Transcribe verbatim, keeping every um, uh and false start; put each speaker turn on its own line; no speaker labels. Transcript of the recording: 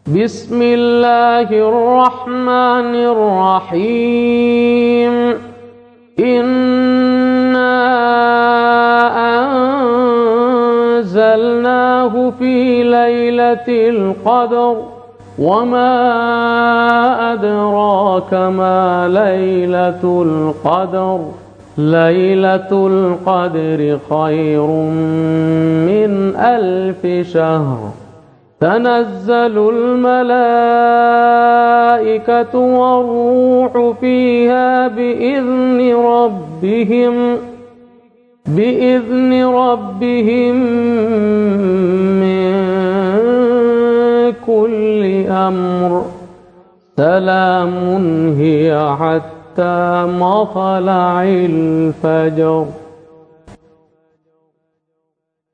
بسم الله الرحمن الرحيم إنا أنزلناه في ليلة القدر وما أدراك ما ليلة القدر ليلة القدر خير من ألف شهر تنزل الملائكة والروح فيها بإذن ربهم بإذن ربهم من كل أمر سلام هي حتى مطلع الفجر.